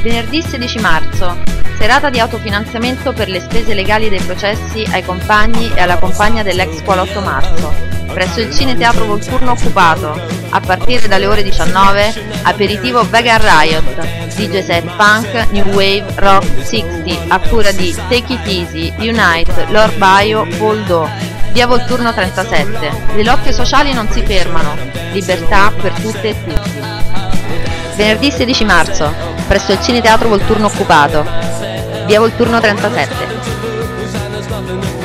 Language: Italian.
Venerdì 16 marzo, serata di autofinanziamento per le spese legali dei processi ai compagni e alla compagna dell'ex scuola 8 marzo, presso il Cine Teatro Volturno occupato, a partire dalle ore 19, aperitivo Vegan Riot, DJ set punk, new wave, rock, 60, a cura di Take It Easy, Unite, Lord Bio, Paul Do, via Volturno 37. Le lotte sociali non si fermano, libertà per tutte e tutti. Venerdì 16 marzo, presso il Cine Teatro Volturno occupato, via Volturno 37.